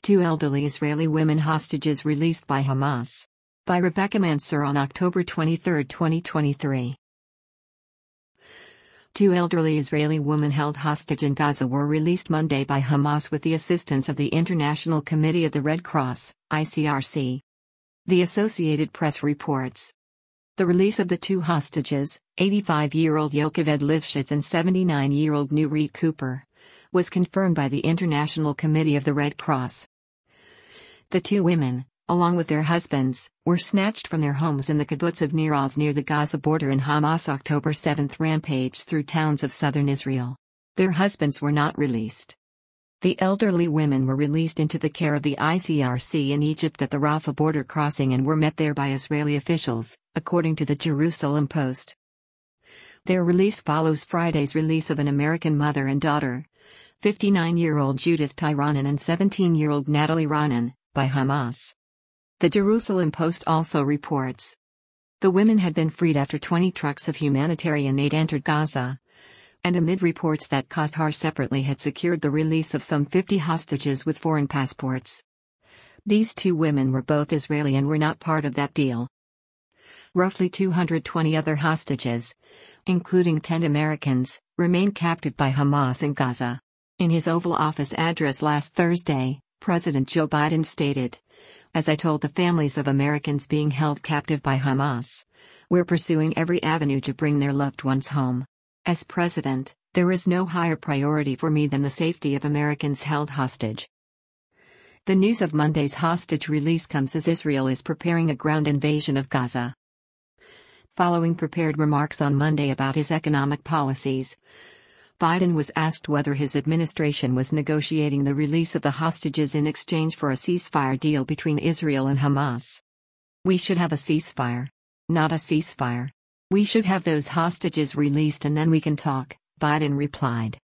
Two elderly Israeli women hostages released by Hamas. By Rebecca Mansour on October 23, 2023. Two elderly Israeli women held hostage in Gaza were released Monday by Hamas with the assistance of the International Committee of the Red Cross, ICRC. The Associated Press reports. The release of the two hostages, 85-year-old Yocheved Lifshitz and 79-year-old Nurit Cooper, was confirmed by the International Committee of the Red Cross. The two women, along with their husbands, were snatched from their homes in the kibbutz of Nir Oz near the Gaza border in Hamas' October 7 rampage through towns of southern Israel. Their husbands were not released. The elderly women were released into the care of the ICRC in Egypt at the Rafah border crossing and were met there by Israeli officials, according to the Jerusalem Post. Their release follows Friday's release of an American mother and daughter, 59-year-old Judith Tyronen and 17-year-old Natalie Ronen, by Hamas. The Jerusalem Post also reports. The women had been freed after 20 trucks of humanitarian aid entered Gaza, and amid reports that Qatar separately had secured the release of some 50 hostages with foreign passports. These two women were both Israeli and were not part of that deal. Roughly 220 other hostages, including 10 Americans, remain captive by Hamas in Gaza. In his Oval Office address last Thursday, President Joe Biden stated, "As I told the families of Americans being held captive by Hamas, we're pursuing every avenue to bring their loved ones home. As president, there is no higher priority for me than the safety of Americans held hostage." The news of Monday's hostage release comes as Israel is preparing a ground invasion of Gaza. Following prepared remarks on Monday about his economic policies, Biden was asked whether his administration was negotiating the release of the hostages in exchange for a ceasefire deal between Israel and Hamas. "We should have a ceasefire. Not a ceasefire. We should have those hostages released and then we can talk," Biden replied.